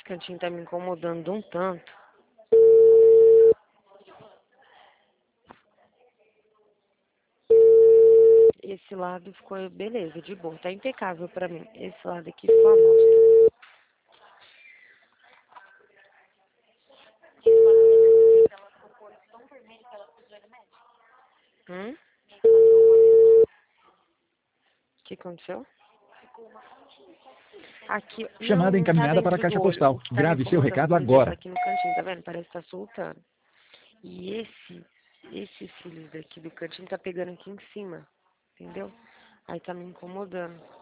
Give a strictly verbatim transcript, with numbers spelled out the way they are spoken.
cantinho tá me incomodando um tanto. Esse lado ficou beleza, de boa, tá impecável pra mim. Esse lado aqui ficou a bosta. Hum? O que aconteceu? Aqui, não, Chamada não tá encaminhada para a dentro do caixa olho. postal. O que tá me Grave seu incomodando, recado por exemplo, agora. aqui no cantinho, tá vendo? Parece que tá soltando. E esse, esses cílios daqui do cantinho tá pegando aqui em cima, entendeu? Aí tá me incomodando.